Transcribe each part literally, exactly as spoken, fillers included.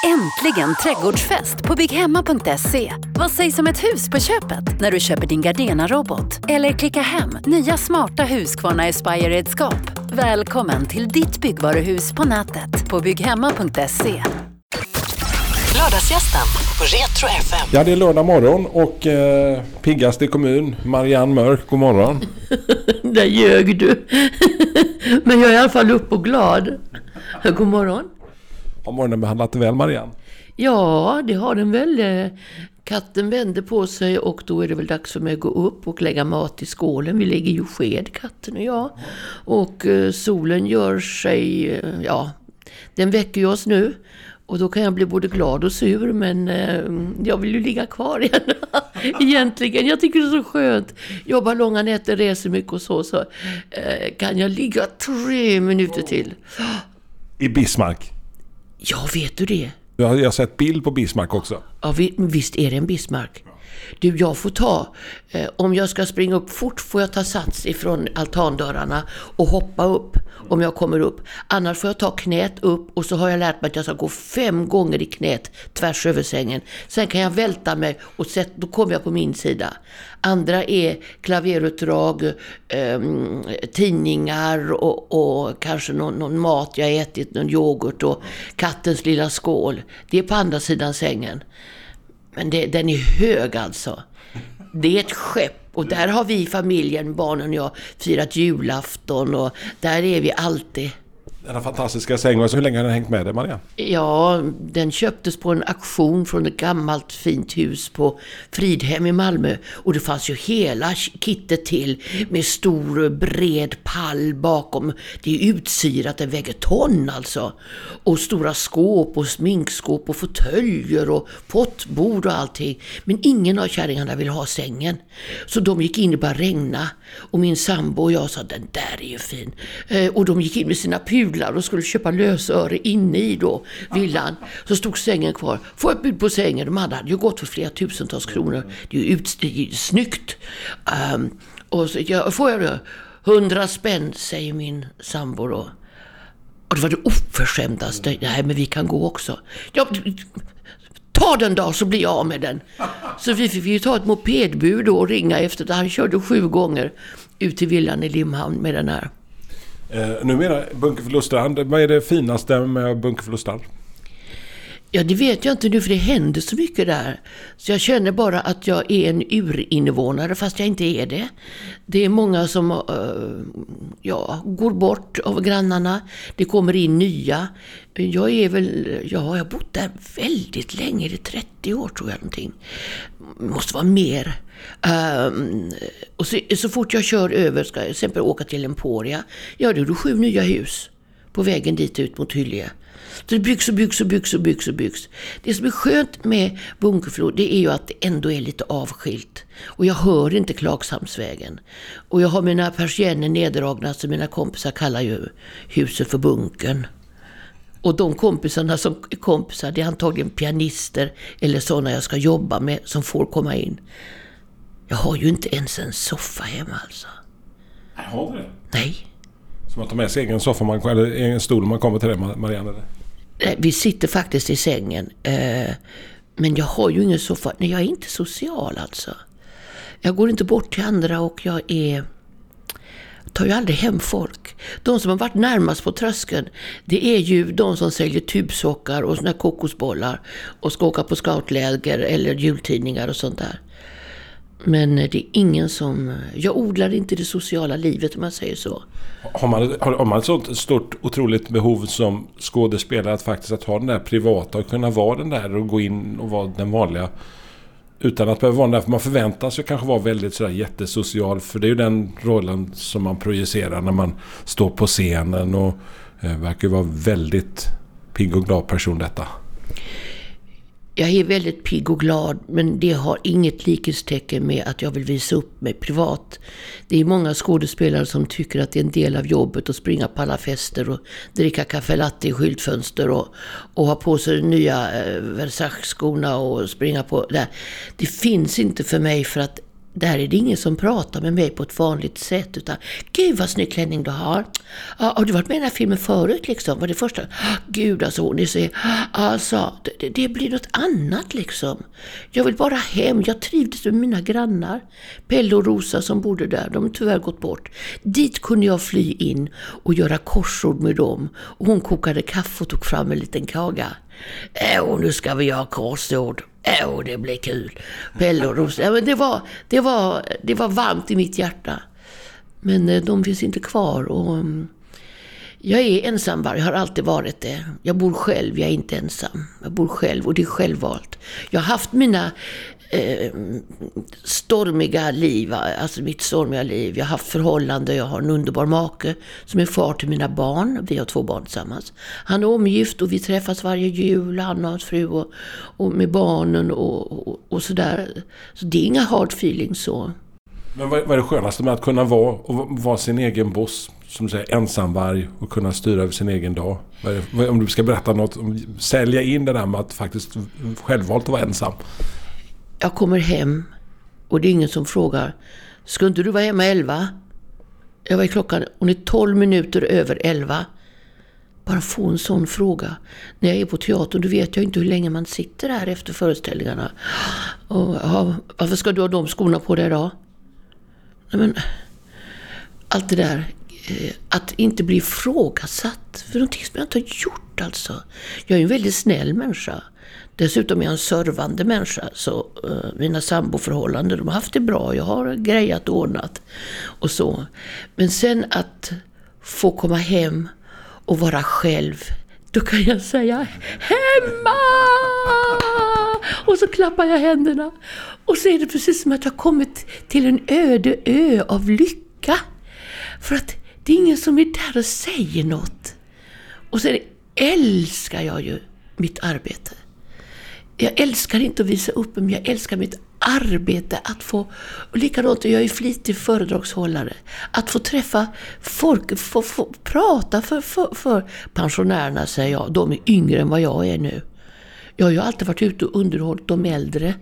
Äntligen trädgårdsfest på bygghemma punkt se. Vad sägs om ett hus på köpet när du köper din Gardena-robot? Eller klicka hem nya smarta Husqvarna Aspire-redskap. Välkommen till ditt byggvaruhus på nätet på bygghemma punkt se. Lördagsgästen på Retro F M. Ja, det är lördag morgon och eh, piggaste kommun, Marianne Mörk, god morgon. Där ljög du. Men jag är i alla fall upp och glad. God morgon. Har morgonen behandlat väl, Marianne? Ja, det har den väl. Katten vänder på sig och då är det väl dags för mig att gå upp och lägga mat i skålen. Vi lägger ju sked, katten och jag. Och eh, solen gör sig, eh, ja, den väcker ju oss nu. Och då kan jag bli både glad och sur, men eh, jag vill ju ligga kvar igen. Egentligen, jag tycker det är så skönt. Jobbar långa nätter, reser mycket och så, så eh, kan jag ligga tre minuter till. I Bismarck? Ja, vet du det? Jag har, jag har sett bild på Bismarck också. Ja, visst är det en Bismarck. Du, jag får ta, eh, om jag ska springa upp fort får jag ta sats ifrån altandörrarna och hoppa upp om jag kommer upp. Annars får jag ta knät upp och så har jag lärt mig att jag ska gå fem gånger i knät tvärs över sängen. Sen kan jag välta mig och sätt, då kommer jag på min sida. Andra är klaverutdrag, eh, tidningar och, och kanske någon, någon mat jag ätit, någon yoghurt och kattens lilla skål. Det är på andra sidan sängen. Men det, den är hög alltså. Det är ett skepp. Och där har vi familjen, barnen och jag, firat julafton. Och där är vi alltid. Denna fantastiska säng. Och så hur länge har den hängt med dig, Maria? Ja, den köptes på en auktion från ett gammalt fint hus på Fridhem i Malmö. Och det fanns ju hela kittet till med stor bred pall bakom. Det är utsyrat, den väger ton alltså. Och stora skåp och sminkskåp och fåtöljer och pottbord och allting. Men ingen av kärringarna vill ha sängen. Så de gick in i bara regna. Och min sambo och jag sa, den där är ju fin. Eh, och de gick in med sina pudlar och skulle köpa lösöre inne i då villan. Så stod sängen kvar. Får ett bud på sängen. De hade ju gått för flera tusentals kronor. Det är ju ut, det är snyggt. Um, och så ja, får jag det? Hundra spänn, säger min sambo då. Och det var det oförskämdaste. Nej, men vi kan gå också. Ja, ta den då så blir jag av med den. Så vi fick ju ta ett mopedbud och ringa efter det. Han körde sju gånger ut till villan i Limhamn med den här. Eh, numera Bunkeflostrand, vad är det finaste med Bunkeflostrand? Ja, det vet jag inte nu för det händer så mycket där. Så jag känner bara att jag är en urinvånare fast jag inte är det. Det är många som uh, ja, går bort av grannarna. Det kommer in nya. Jag är väl, ja, jag har bott där väldigt länge, det är trettio år tror jag någonting. Måste vara mer. Um, och så, så fort jag kör över, ska jag till exempel åka till Emporia, ja då är det sju nya hus på vägen dit ut mot Hyllie. Så det byggs och byggs och byggs och byggs och byggs. Det som är skönt med Bunkeflo, det är ju att det ändå är lite avskilt. Och jag hör inte Klagshamnsvägen. Och jag har mina persienner neddragna som mina kompisar kallar ju huset för bunkern. Och de kompisarna som är kompisar, det är antagligen pianister eller sådana jag ska jobba med som får komma in. Jag har ju inte ens en soffa hemma alltså. Har du det? Nej. Som att ta med sig egen soffa man, eller egen stol om man kommer till det, Marianne? Vi sitter faktiskt i sängen. Men jag har ju ingen soffa. Nej, jag är inte social alltså. Jag går inte bort till andra och jag är... tar ju aldrig hem folk. De som har varit närmast på tröskeln, det är ju de som säljer tubsockar och såna kokosbollar och ska åka på scoutläger eller jultidningar och sånt där. Men det är ingen som... Jag odlar inte det sociala livet om man säger så. Har man, har, har man ett sånt stort, otroligt behov som skådespelare att faktiskt att ha den där privata och kunna vara den där och gå in och vara den vanliga utan att behöva vara den där, för man förväntas ju kanske vara väldigt sådär jättesocial, för det är ju den rollen som man projicerar när man står på scenen och eh, verkar ju vara väldigt pigg och glad person detta. Jag är väldigt pigg och glad, men det har inget likhetstecken med att jag vill visa upp mig privat. Det är många skådespelare som tycker att det är en del av jobbet att springa på alla fester och dricka kaffe latte i skyltfönster och, och ha på sig nya eh, Versace-skorna och springa på det. Det finns inte för mig, för att där är det ingen som pratar med mig på ett vanligt sätt, utan gud vad snygg klänning du har. Ja, har du varit med i den här filmen förut liksom? Var det första? Gud alltså, hon är så, alltså det, det blir något annat liksom. Jag vill bara hem, jag trivdes med mina grannar. Pelle och Rosa som bodde där, de har tyvärr gått bort. Dit kunde jag fly in och göra korsord med dem. Och hon kokade kaffe och tog fram en liten kaga. Åh, nu ska vi göra korsord. Åh, det blir kul. Pelle och Rosa. Ja, men det var, det var, det var varmt i mitt hjärta. Men de finns inte kvar. Och jag är ensam, jag har alltid varit det. Jag bor själv, jag är inte ensam. Jag bor själv och det är självvalt. Jag har haft mina eh, stormiga liv, alltså mitt stormiga liv. Jag har haft förhållande, jag har en underbar make som är far till mina barn. Vi har två barn tillsammans. Han är omgift och vi träffas varje jul, han och hans fru och, och med barnen och, och, och sådär. Så det är inga hard feelings så. Men vad är det skönaste med att kunna vara och vara sin egen boss, som du säger, ensamvarg och kunna styra över sin egen dag? Om du ska berätta något, sälja in det där med att faktiskt självvalt vara ensam. Jag kommer hem och det är ingen som frågar, ska inte du vara hemma elva? Jag var i klockan, hon är tolv minuter över elva. Bara få en sån fråga. När jag är på teatern, då vet jag inte hur länge man sitter här efter föreställningarna. Och, ja, varför ska du ha de skorna på dig idag? Men allt det där, eh, att inte bli ifrågasatt för någonting som jag inte har gjort alltså. Jag är en väldigt snäll människa. Dessutom är jag en servande människa, så eh, mina samboförhållanden, de har haft det bra. Jag har grejat och ordnat och så. Men sen att få komma hem och vara själv, då kan jag säga hemma! Och så klappar jag händerna. Och så är det precis som att jag har kommit till en öde ö av lycka. För att det är ingen som är där och säger något. Och sen älskar jag ju mitt arbete. Jag älskar inte att visa upp, men jag älskar mitt arbete. Att få, och likadant, jag är flitig föredragshållare. Att få träffa folk, få, få prata för, för, för pensionärerna, säger jag. De är yngre än vad jag är nu. Jag har ju alltid varit ute och underhållit de äldre.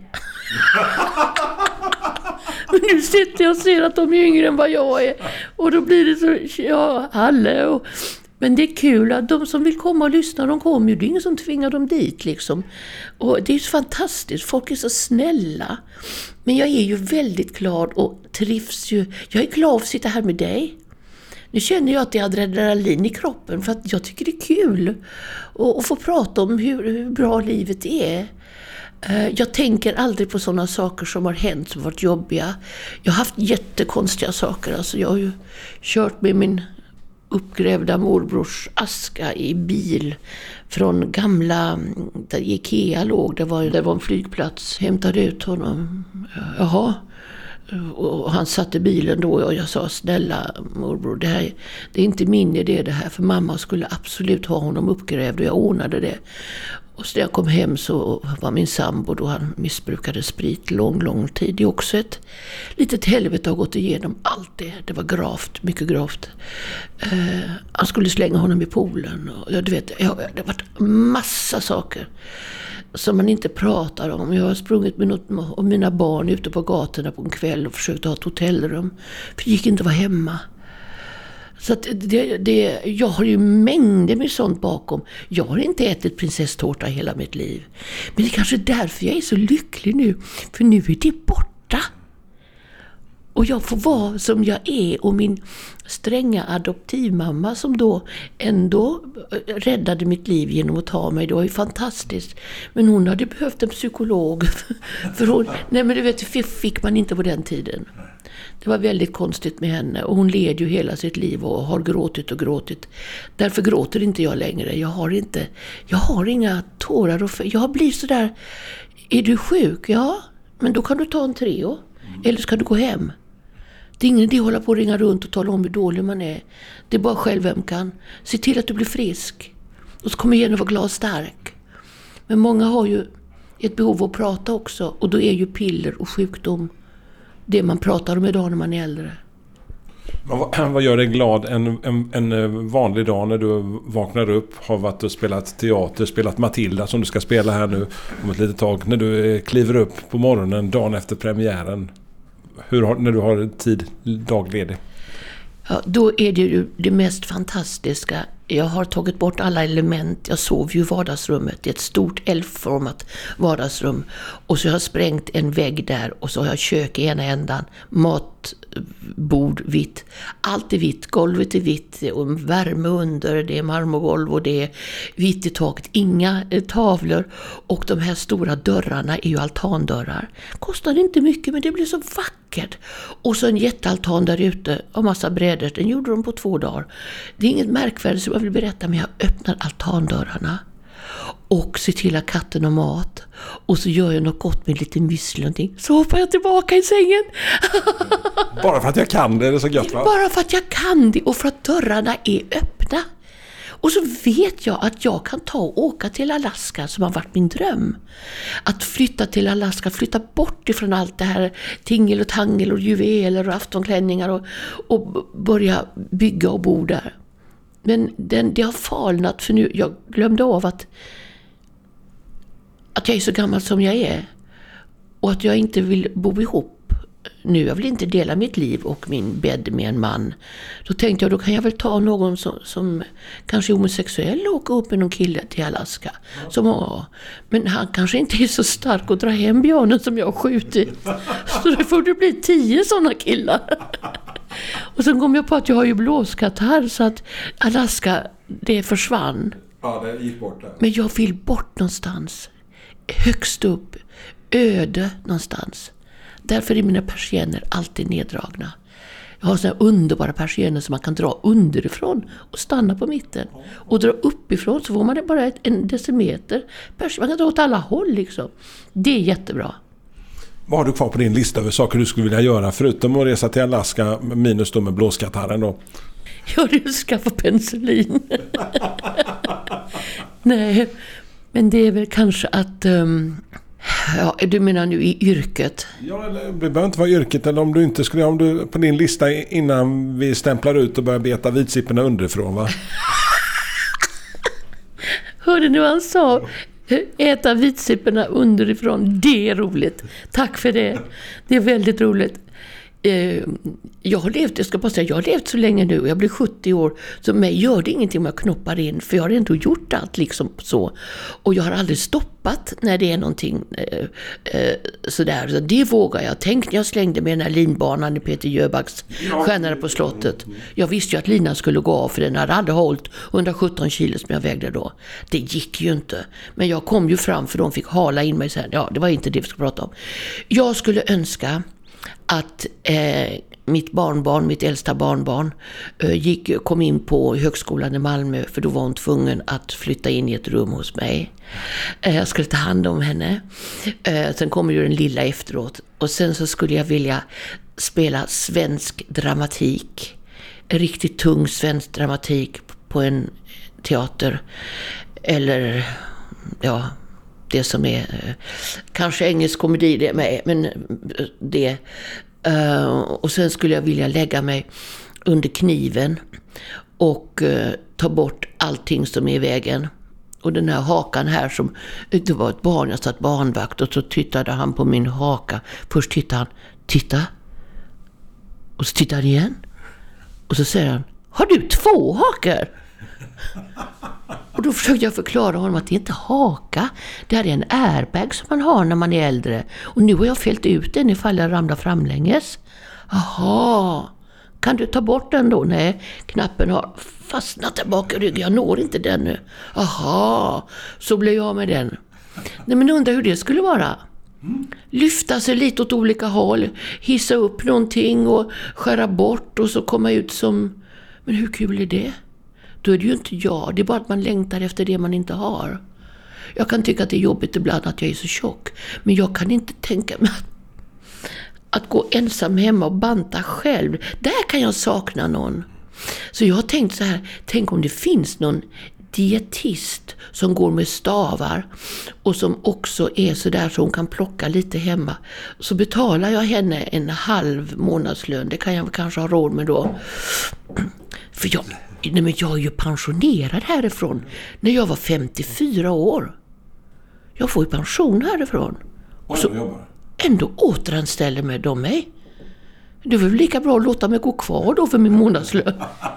Men nu sitter jag och ser att de är yngre än vad jag är. Och då blir det så, ja, hallå. Men det är kul att de som vill komma och lyssna, de kommer ju. Det är ingen som tvingar dem dit liksom. Och det är ju fantastiskt. Folk är så snälla. Men jag är ju väldigt glad och trivs ju. Jag är glad att sitta här med dig. Nu känner jag att jag har adrenalin i kroppen för att jag tycker det är kul att få prata om hur, hur bra livet är. Jag tänker aldrig på sådana saker som har hänt som varit jobbiga. Jag har haft jättekonstiga saker. Alltså jag har ju kört med min uppgrävda morbrors aska i bil från gamla, där Ikea låg. Det var, det var en flygplats. Hämtade ut honom. Jaha. Och han satt i bilen då och jag sa, snälla morbror, det, här, det är inte min idé det här, för mamma skulle absolut ha honom uppgrävd och jag ordnade det. Och så när jag kom hem så var min sambo då, han missbrukade sprit lång, lång tid. Det är också ett litet helvete, har gått igenom allt det. Det var gravt, mycket gravt. Eh, han skulle slänga honom i poolen. Och, ja, du vet, ja, det har varit massa saker som man inte pratar om. Jag har sprungit med något, och mina barn ute på gatorna på en kväll och försökt ha ett hotellrum. För det gick inte att vara hemma. Så att det, det, jag har ju mängder med sånt bakom. Jag har inte ätit prinsesstårta hela mitt liv. Men det är kanske därför jag är så lycklig nu. För nu är det borta. Och jag får vara som jag är. Och min stränga adoptivmamma som då ändå räddade mitt liv genom att ta mig. Det var ju fantastiskt. Men hon hade behövt en psykolog. För hon, nej men du vet, fick man inte på den tiden. Det var väldigt konstigt med henne. Och hon led ju hela sitt liv och har gråtit och gråtit. Därför gråter inte jag längre. Jag har inte, jag har inga tårar. Och jag har blivit så där, är du sjuk? Ja, men då kan du ta en Treo. Eller ska du gå hem? Det är ingen idé att hålla på och ringa runt och tala om hur dålig man är. Det är bara själv vem kan. Se till att du blir frisk. Och så kommer igen och vara glad och stark. Men många har ju ett behov att prata också. Och då är ju piller och sjukdom det man pratar om idag när man är äldre. Vad, vad gör dig glad en, en, en vanlig dag när du vaknar upp, har varit och spelat teater, spelat Matilda som du ska spela här nu om ett litet tag, när du kliver upp på morgonen dagen efter premiären? hur har, när du har tid dagledig? Ja, då är det ju det mest fantastiska. Jag har tagit bort alla element. Jag sover ju i vardagsrummet. Det är ett stort L-format vardagsrum. Och så har jag sprängt en vägg där. Och så har jag kök i ena ändan. Matbord vitt. Allt är vitt. Golvet är vitt. Och värme under. Det är marmorgolv och det är vitt i taket. Inga eh, tavlor. Och de här stora dörrarna är ju altandörrar. Kostar inte mycket, men det blir så vackert. Och så en jättealtan där ute. Och massa brädor. Den gjorde de på två dagar. Det är inget märkvärdigt som jag vill berätta, men jag öppnar altandörrarna och ser till att katten har mat, och så gör jag något gott med lite müsli någonting. Så hoppar jag tillbaka i sängen. Bara för att jag kan det, är det så gött, va? Bara för att jag kan det och för att dörrarna är öppna. Och så vet jag att jag kan ta och åka till Alaska, som har varit min dröm. Att flytta till Alaska, flytta bort ifrån allt det här tingel och tangel och juveler och aftonklänningar och, och börja bygga och bo där. Men den, det har falnat, för nu, jag glömde av att, att jag är så gammal som jag är. Och att jag inte vill bo ihop nu. Jag vill inte dela mitt liv och min bädd med en man. Då tänkte jag, då kan jag väl ta någon som, som kanske är homosexuell och åka upp med någon kille till Alaska. Som, åh, men han kanske inte är så stark att dra hem björnen som jag har skjutit. Så då får det bli tio sådana killar. Och sen kom jag på att jag har ju blåskatarr, så att Alaska, det försvann. Ja, det gick bort där. Men jag vill bort någonstans. Högst upp. Öde någonstans. Därför är mina persienner alltid neddragna. Jag har sådana underbara persienner som man kan dra underifrån och stanna på mitten. Och dra uppifrån så får man det bara ett, en decimeter. Man kan dra åt alla håll liksom. Det är jättebra. Vad har du kvar på din lista över saker du skulle vilja göra förutom att resa till Alaska minus då med blåskatarren då? Jag vill skaffa penicillin. Nej, men det är väl kanske att... Um, ja, du menar nu i yrket? Ja, eller, det behöver inte vara yrket, eller om du inte skulle... Om du på din lista innan vi stämplar ut och börjar beta vitsipporna underifrån, va? Hörde ni vad han sa? Äta vitsipporna underifrån, det är roligt. Tack för det. Det är väldigt roligt. Jag har levt, jag ska bara säga, jag har levt så länge nu, jag blir sjuttio år, så mig gör det ingenting om jag knoppar in, för jag har ändå gjort allt liksom så, och jag har aldrig stoppat när det är någonting eh, eh, sådär, så det vågar jag. Tänk när jag slängde med den här linbanan i Peter Jöbacks Stjärnor på slottet. Jag visste ju att linan skulle gå av, för den hade aldrig hållit hundrasjutton kilo som jag vägde då. Det gick ju inte, men jag kom ju fram, för de fick hala in mig sen. Ja, det var inte det vi skulle prata om. Jag skulle önska att eh, mitt barnbarn, mitt äldsta barnbarn eh, gick, kom in på högskolan i Malmö, för då var hon tvungen att flytta in i ett rum hos mig. Eh, jag skulle ta hand om henne. Eh, sen kommer ju den lilla efteråt. Och sen så skulle jag vilja spela svensk dramatik. Riktigt tung svensk dramatik på en teater. Eller, ja... det som är eh, kanske engelsk komedi det med, men det uh, och sen skulle jag vilja lägga mig under kniven och uh, ta bort allting som är i vägen. Och den här hakan här, som det var ett barn, jag satt barnvakt, och så tittade han på min haka. Först tittade han, titta, och så tittade han igen, och så säger han, har du två hakor? Och då försökte jag förklara honom att det inte är haka. Det här är en airbag som man har när man är äldre. Och nu har jag fällt ut den ifall jag ramlar framlänges. Jaha, kan du ta bort den då? Nej, knappen har fastnat där bak i ryggen. Jag når inte den nu. Jaha, så blev jag med den. Nej, men undrar hur det skulle vara. Lyfta sig lite åt olika håll. Hissa upp någonting och skära bort och så komma ut som... Men hur kul är det? Då är det ju inte jag. Det är bara att man längtar efter det man inte har. Jag kan tycka att det är jobbigt ibland att jag är så tjock. Men jag kan inte tänka mig att, att gå ensam hemma och banta själv. Där kan jag sakna någon. Så jag har tänkt så här. Tänk om det finns någon dietist som går med stavar. Och som också är så där så hon kan plocka lite hemma. Så betalar jag henne en halv månadslön. Det kan jag kanske ha råd med då. För jag... Nej, men jag är ju pensionerad härifrån när jag var femtiofyra år. Jag får ju pension härifrån. Och så ändå återanställer med dem mig. Det var väl lika bra att låta mig gå kvar då för min månadslön.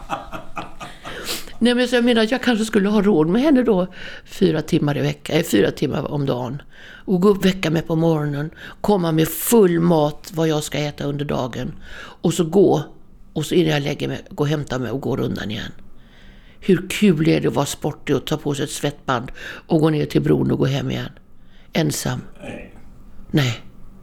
Nej, men så jag menar att jag kanske skulle ha råd med henne då fyra timmar i veckan, fyra timmar om dagen. Och gå upp, väcka mig på morgonen, komma med full mat vad jag ska äta under dagen. Och så gå, och så innan jag lägger mig, gå och hämta mig och gå rundan igen. Hur kul är det att vara sportig och ta på sig ett svettband och gå ner till bron och gå hem igen? Ensam? Nej. Nej.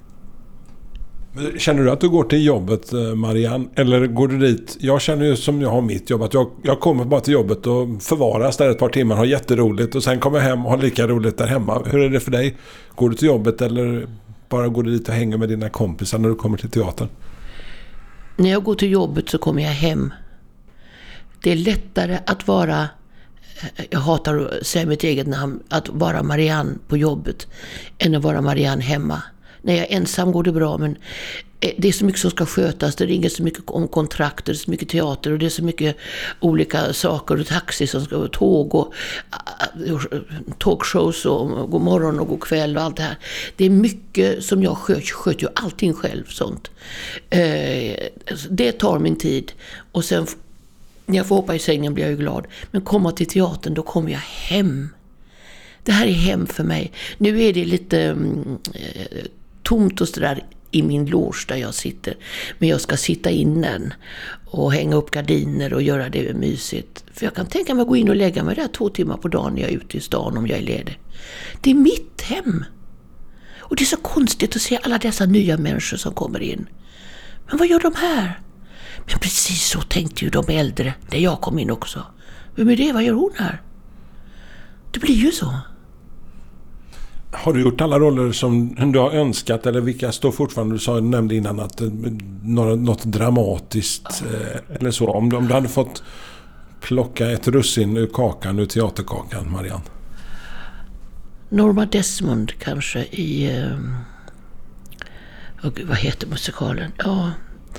Känner du att du går till jobbet, Marianne? Eller går du dit? Jag känner ju som jag har mitt jobb att jag, jag kommer bara till jobbet och förvaras där ett par timmar, har jätteroligt och sen kommer jag hem och har lika roligt där hemma. Hur är det för dig? Går du till jobbet eller bara går du dit och hänger med dina kompisar när du kommer till teatern? När jag går till jobbet så kommer jag hem. Det är lättare att vara, jag hatar att säga mitt eget namn, att vara Marianne på jobbet än att vara Marianne hemma. När jag är ensam går det bra, men det är så mycket som ska skötas. Det ringer så mycket om kontrakter, så mycket teater och det är så mycket olika saker och taxi som ska tåg och talkshows och god morgon och god kväll och allt det här. Det är mycket som jag sköter, sköter ju allting själv sånt. Det tar min tid och sen när jag får hoppa i sängen blir jag ju glad. Men komma till teatern, då kommer jag hem. Det här är hem för mig. Nu är det lite eh, tomt och sådär i min loge där jag sitter. Men jag ska sitta innan och hänga upp gardiner och göra det mysigt. För jag kan tänka mig att gå in och lägga mig där två timmar på dagen när jag är ute i stan om jag är ledig. Det är mitt hem. Och det är så konstigt att se alla dessa nya människor som kommer in. Men vad gör de här? Men precis så tänkte ju de äldre där jag kom in också. Vem är det? Vad gör hon här? Det blir ju så. Har du gjort alla roller som du har önskat eller vilka står fortfarande? Du sa, nämnde innan att något, något dramatiskt eh, eller så. Om du, om du hade fått plocka ett russin ur kakan, ur teaterkakan, Marianne. Norma Desmond kanske i eh, oh, vad heter musikalen? Ja.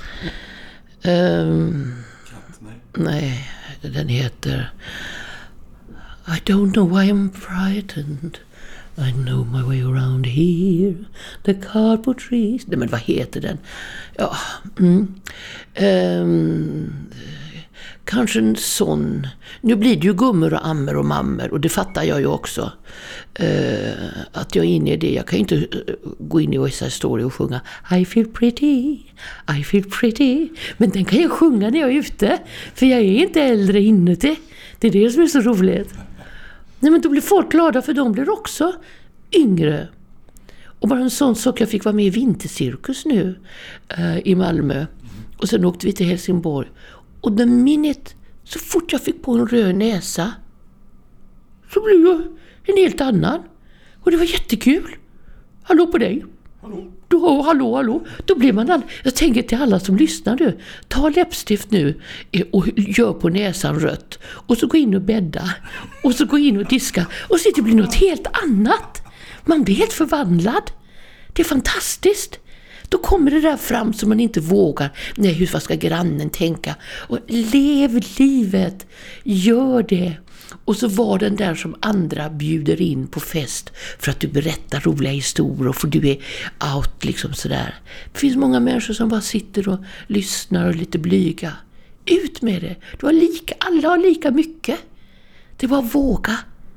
Um, nej, den heter I don't know why I'm frightened. I know my way around here. The cardboard trees. Nej, men vad heter den? Ja, mm. um, kanske en sån. Nu blir det ju gummor och ammer och mammer. Och det fattar jag ju också. Uh, att jag är inne i det. Jag kan ju inte uh, gå in i West Side Story och sjunga I feel pretty, I feel pretty. Men den kan jag sjunga när jag är ute. För jag är inte äldre inuti. Det är det som är så roligt. Nej, men då blir folk glada för de blir också yngre. Och bara en sån sak, jag fick vara med i Vintercirkus nu uh, i Malmö. Och sen åkte vi till Helsingborg. Och den minnet, så fort jag fick på en röd näsa så blev jag en helt annan. Och det var jättekul. Hallå på dig. Hallå. Då, hallå, hallå. Då blir man all... Jag tänker till alla som lyssnar nu. Ta läppstift nu och gör på näsan rött. Och så gå in och bädda. Och så gå in och diska. Och så det blir något helt annat. Man blir helt förvandlad. Det är fantastiskt. Då kommer det där fram som man inte vågar. Nej, hur ska grannen tänka? Och lev livet. Gör det. Och så var den där som andra bjuder in på fest för att du berättar roliga historier för du är out liksom sådär. Det finns många människor som bara sitter och lyssnar och är lite blyga. Ut med det. Du har lika, alla har lika mycket. Det var våga.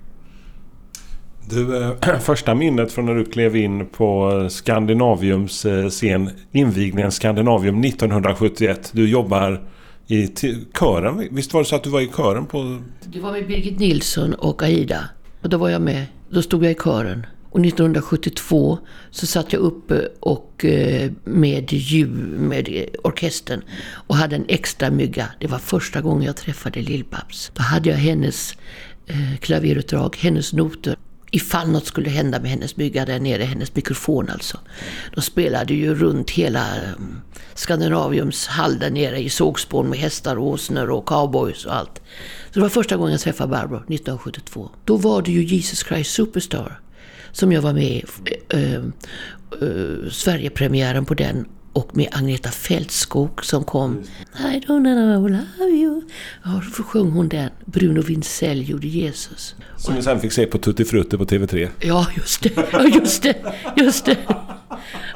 Du, äh, första minnet från när du klev in på Skandinaviums äh, scen, invigningen Skandinavium nittonhundrasjuttioett. Du jobbar i t- kören. Visst var det så att du var i kören på... Det var med Birgit Nilsson och Aida. Och då var jag med. Då stod jag i kören. Och nittonhundrasjuttiotvå så satt jag uppe och med ljud med orkestern och hade en extra mygga. Det var första gången jag träffade Lill-Babs. Då hade jag hennes eh, klaverutdrag, hennes noter. Ifall något skulle hända med hennes mygga där nere, hennes mikrofon alltså. De spelade ju runt hela Skandinaviums hall där nere i sågspån med hästar och åsnor och cowboys och allt. Så det var första gången jag träffade Barbro, nittonhundrasjuttiotvå. Då var det ju Jesus Christ Superstar som jag var med i äh, äh, Sverigepremiären på den. Och med Agneta Fältskog som kom. I don't know, I love you. Ja, så sjöng hon den. Bruno Wintzell gjorde Jesus. Som vi sen fick se på Tutti Frutti på T V tre. Ja, just det. Ja, just det. Just det.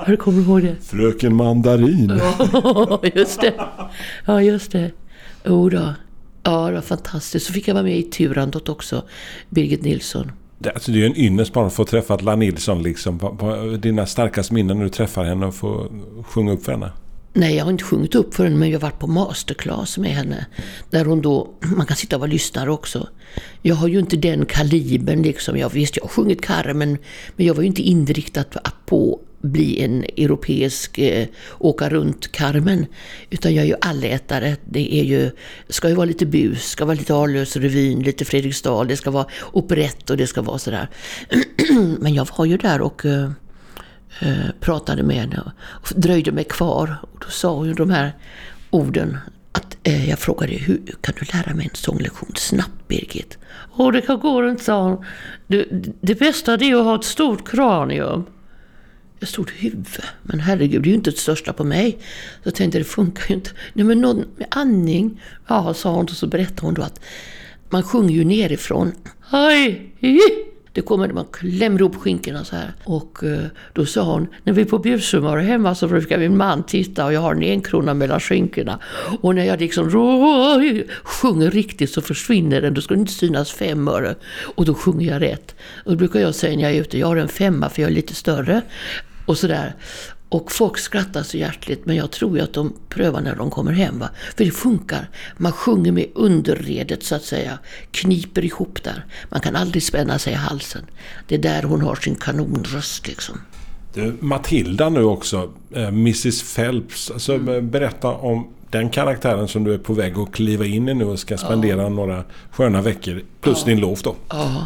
Ja, kommer du ihåg det? Fröken Mandarin. Ja, just det. Ja, just det. Jo då. Ja, det var fantastiskt. Så fick jag vara med i Turandot också, Birgit Nilsson. Det, alltså det är ju en ynnest bara att få träffa Atla Nilsson liksom. På, på dina starkaste minnen när du träffar henne och får sjunga upp för henne. Nej, jag har inte sjungit upp för henne, men jag har varit på masterclass med henne. Där hon då, man kan sitta och vara lyssnare också. Jag har ju inte den kalibern liksom. Jag visst, jag har sjungit Carmen, men jag var ju inte inriktad på bli en europeisk eh, åka runt Carmen, utan jag är ju allätare. Det är ju, ska ju vara lite bus, ska vara lite Arlös revyn, lite Fredriksdal, det ska vara operett och det ska vara sådär. Men jag var ju där och eh, eh, pratade med henne och dröjde mig kvar, och då sa hon ju de här orden att eh, jag frågade, hur kan du lära mig en sånglektion snabbt, Birgit? Åh, det kan gå inte, sa hon. Det, det bästa är att ha ett stort kranium. Ett stort huvud. Men herregud, det är ju inte ett största på mig. Så jag tänkte, det funkar ju inte. Nej, men någon med andning. Ja, sa hon, och så berättade hon då att man sjunger ju nerifrån. Hej! Det kommer när man klämmer upp skinkorna så här. Och eh, då sa hon, när vi är på bjudsummar hemma så brukar min man titta och jag har en enkrona mellan skinkorna. Och när jag liksom sjunger riktigt så försvinner den. Då ska det inte synas fem öre. Och då sjunger jag rätt. Och då brukar jag säga när jag är ute, jag har en femma för jag är lite större. Och sådär. Och folk skrattar så hjärtligt, men jag tror ju att de prövar när de kommer hem, va? För det funkar. Man sjunger med underredet så att säga, kniper ihop där. Man kan aldrig spänna sig i halsen. Det är där hon har sin kanonröst liksom. Du, Matilda nu också, eh, missus Phelps. Alltså, mm. Berätta om den karaktären som du är på väg att kliva in i nu och ska spendera ja. några sköna veckor. Plus ja. din lov då. Ja.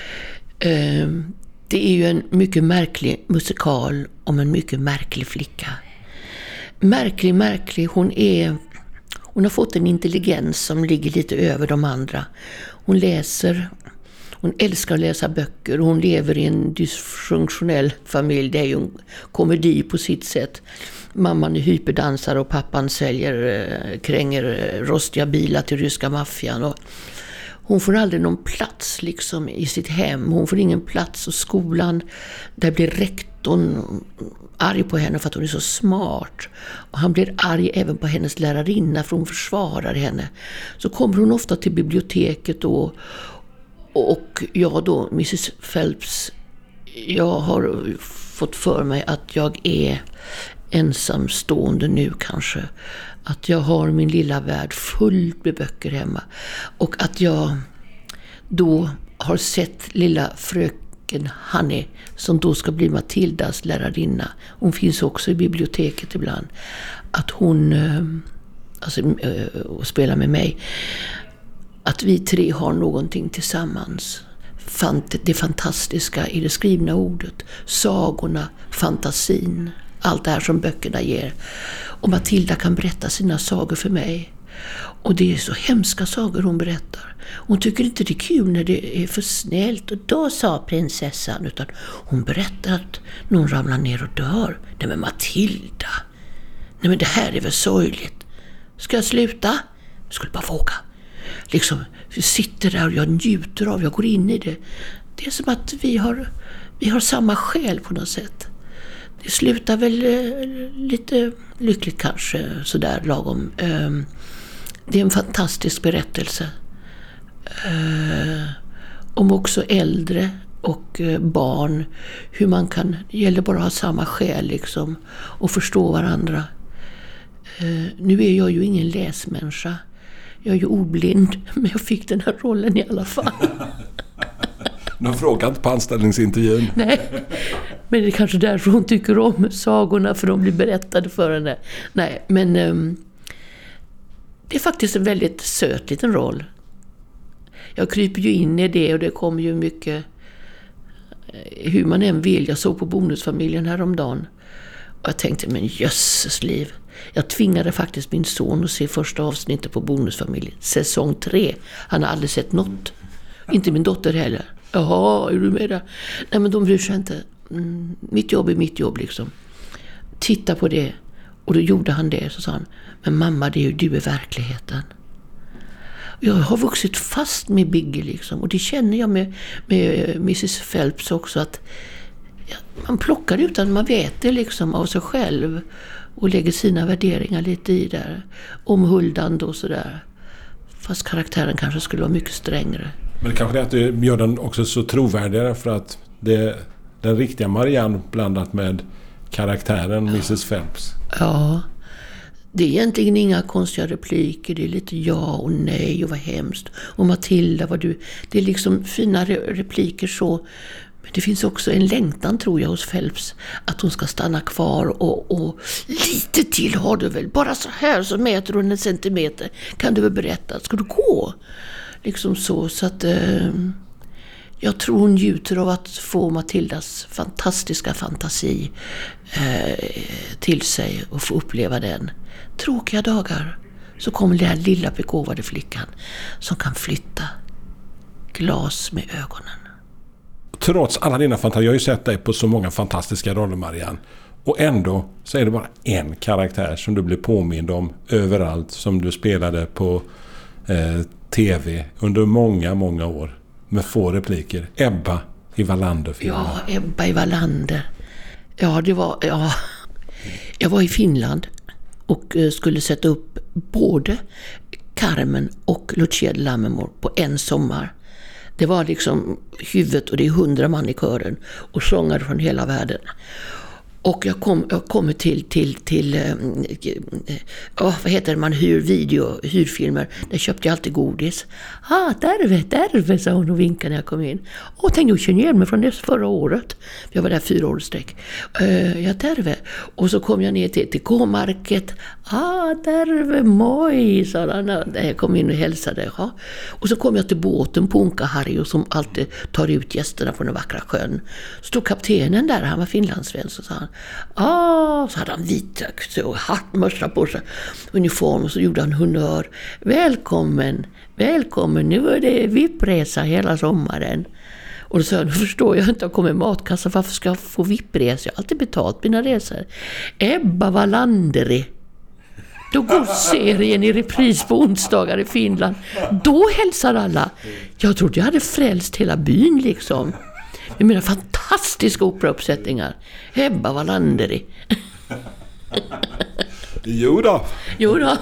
Um. Det är ju en mycket märklig musikal om en mycket märklig flicka. Märklig, märklig. Hon är, hon har fått en intelligens som ligger lite över de andra. Hon läser, hon älskar att läsa böcker. Hon lever i en dysfunktionell familj. Det är ju en komedi på sitt sätt. Mamman är hyperdansare och pappan säljer, kränger rostiga bilar till ryska maffian. Och hon får aldrig någon plats liksom i sitt hem. Hon får ingen plats i skolan. Där blir rektorn arg på henne för att hon är så smart. Och han blir arg även på hennes lärarinna för hon försvarar henne. Så kommer hon ofta till biblioteket då. Och jag då, missus Phelps, jag har fått för mig att jag är ensamstående nu kanske. Att jag har min lilla värld fullt med böcker hemma. Och att jag då har sett lilla fröken Hanni, som då ska bli Matildas lärarinna. Hon finns också i biblioteket ibland. Att hon alltså, spelar med mig. Att vi tre har någonting tillsammans. Det fantastiska i det skrivna ordet. Sagorna, fantasin. Allt det här som böckerna ger. Och Matilda kan berätta sina sagor för mig. Och det är så hemska sagor hon berättar. Hon tycker inte det är kul när det är för snällt. Och då sa prinsessan. Utan hon berättar att någon ramlar ner och dör. Nej men Matilda. Nej men det här är väl sorgligt. Ska jag sluta? Jag skulle bara våga. Liksom, jag sitter där och jag njuter av. Jag går in i det. Det är som att vi har, vi har samma själ på något sätt. Det slutar väl eh, lite lyckligt kanske, sådär lagom. Eh, det är en fantastisk berättelse. Eh, om också äldre och eh, barn. Hur man kan, det gäller bara att ha samma själ liksom. Och förstå varandra. Eh, nu är jag ju ingen läsmänniska. Jag är ju oblind, men jag fick den här rollen i alla fall. De frågar inte på anställningsintervjun. Nej, men det är kanske därför hon tycker om sagorna, för de blir berättade för henne. Nej, men um, det är faktiskt en väldigt söt liten roll. Jag kryper ju in i det och det kommer ju mycket hur man än vill. Jag såg på Bonusfamiljen häromdagen och jag tänkte, men jösses liv. Jag tvingade faktiskt min son att se första avsnittet på Bonusfamiljen. Säsong tre. Han har aldrig sett något. Inte min dotter heller. Jaha, är du med där? Nej, men de bryr sig inte. Mm, mitt jobb är mitt jobb liksom. Titta på det. Och då gjorde han det. Så sa han, men mamma, det är ju du i verkligheten. Jag har vuxit fast med Biggie liksom. Och det känner jag med, med missus Phelps också. Att ja, man plockar utan man vet det liksom av sig själv och lägger sina värderingar lite i där. Omhuldande och sådär. Fast karaktären kanske skulle vara mycket strängare. Men det kanske är att det gör den också så trovärdigare för att det är den riktiga Marianne blandat med karaktären missus Phelps. Ja, det är egentligen inga konstiga repliker. Det är lite ja och nej och vad hemskt. Och Matilda, vad du... Det är liksom fina repliker så. Men det finns också en längtan tror jag hos Phelps att hon ska stanna kvar och, och lite till har du väl. Bara så här så mäter hon en centimeter. Kan du väl berätta? Ska du gå? Liksom så, så att... Eh, jag tror hon njuter av att få Matildas fantastiska fantasi eh, till sig och få uppleva den. Tråkiga dagar så kommer den här lilla begåvade flickan som kan flytta glas med ögonen. Trots alla dina fantasier, jag har ju sett dig på så många fantastiska roller, Marianne. Och ändå så är det bara en karaktär som du blir påmind om överallt som du spelade på eh, tv under många, många år. Med få repliker. Ebba i Wallander-filmen. Ja, Ebba i Wallander. Ja, det var... Ja. Jag var i Finland och skulle sätta upp både Carmen och Lucia di Lammermoor på en sommar. Det var liksom huvudet och det är hundra man i kören och sångare från hela världen. Och jag kom, jag kom till, till, till oh, vad heter det, man hyr video, hyrfilmer. Där köpte jag alltid godis. Ah, Terve, Terve, sa hon och vinkade när jag kom in. Åh, tänkte jag känner igen mig från det förra året. Jag var där fyra år sträck. Uh, ja, Terve. Och så kom jag ner till, till K-market. Ah, Terve, moj, sa han. Jag kom in och hälsade. Ja. Och så kom jag till båten på Onka-Harry som alltid tar ut gästerna från den vackra sjön. Så stod kaptenen där, han var finlandssvensk, och sa han, ah, så hade han vita och hattmössa på sig, uniform, och så gjorde han honnör. Välkommen, välkommen, nu är det V I P-resa hela sommaren. Och då sa jag, nu förstår jag inte, jag kommer matkassa, varför ska jag få V I P-resa? Jag har alltid betalt mina resor. Ebba Wallander. Då går serien i repris på onsdagar i Finland. Då hälsar alla. Jag trodde jag hade frälst hela byn liksom. Med mina fantastiska operauppsättningar. Ebba Wallander. Jo då. Jo då.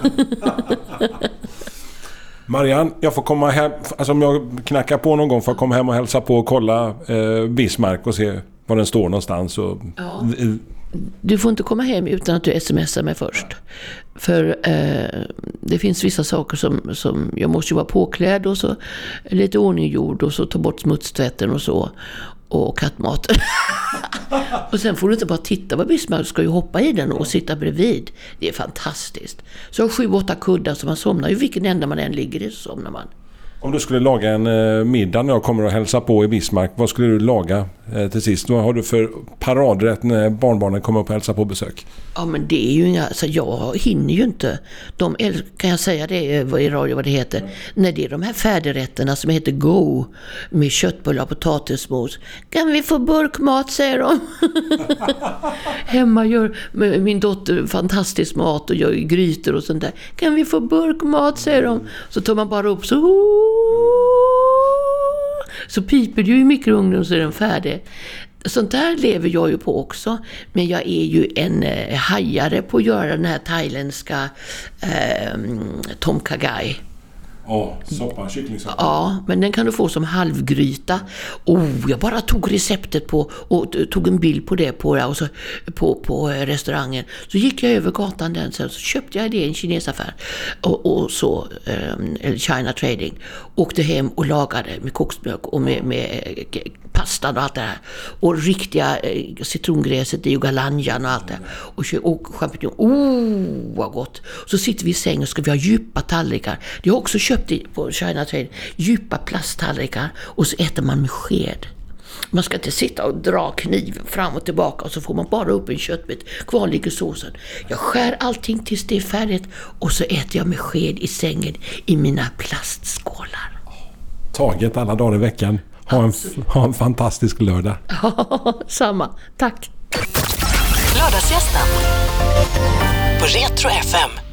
Marianne, jag får komma hem, alltså om jag knackar på någon gång för att komma hem och hälsa på och kolla eh, Bismarck och se var den står någonstans. Och, ja. Du får inte komma hem utan att du smsar mig först. För eh, det finns vissa saker som, som jag måste ju vara påklädd och så lite ordninggjord och så ta bort smutstvätten och så. Och kattmat. Och sen får du inte bara titta på Bismarck, du ska ju hoppa i den och sitta bredvid. Det är fantastiskt. Så sju, åtta kuddar så man somnar ju vilken ända man än ligger i, så somnar man. Om du skulle laga en eh, middag när jag kommer och hälsa på i Bismarck, vad skulle du laga eh, till sist? Vad har du för paradrätt när barnbarnen kommer upp och hälsa på besök? Ja, men det är ju inga, alltså jag hinner ju inte. De äl- kan jag säga det i radio vad det heter? Mm. När det är de här färdigrätterna som heter Go med köttbullar och potatismos. Kan vi få burkmat, säger de. Hemma gör min dotter fantastisk mat och gör grytor och sånt där. Kan vi få burkmat, säger de. Så tar man bara upp så så piper du i mikrougnen och så är den färdig. Sånt där lever jag ju på också. Men jag är ju en eh, hajare på att göra den här thailändska eh, tom kha gai. Ja, soppa, kycklingsoppa. Ja, men den kan du få som halvgryta. Oh, jag bara tog receptet på och tog en bild på det på, och så, på, på restaurangen. Så gick jag över gatan den, sen så köpte jag det i en kinesaffär och, och så eh, China Trading. Åkte hem och lagade med koksmjölk och med, med pastan och allt det här. Och riktiga eh, citrongräset i och galanjan och allt det här. Och, och champinjon. Oh, vad gott. Så sitter vi i säng och ska vi ha djupa tallrikar. Det har också köpt på China Trade djupa plasttallrikar och så äter man med sked. Man ska inte sitta och dra kniven fram och tillbaka och så får man bara upp en köttbit. Kvar ligger såsen. Jag skär allting tills det är färdigt och så äter jag med sked i sängen i mina plastskålar. Taget alla dagar i veckan. Ha en, ha en fantastisk lördag. Ja, samma. Tack. Lördagsgästen på Retro F M.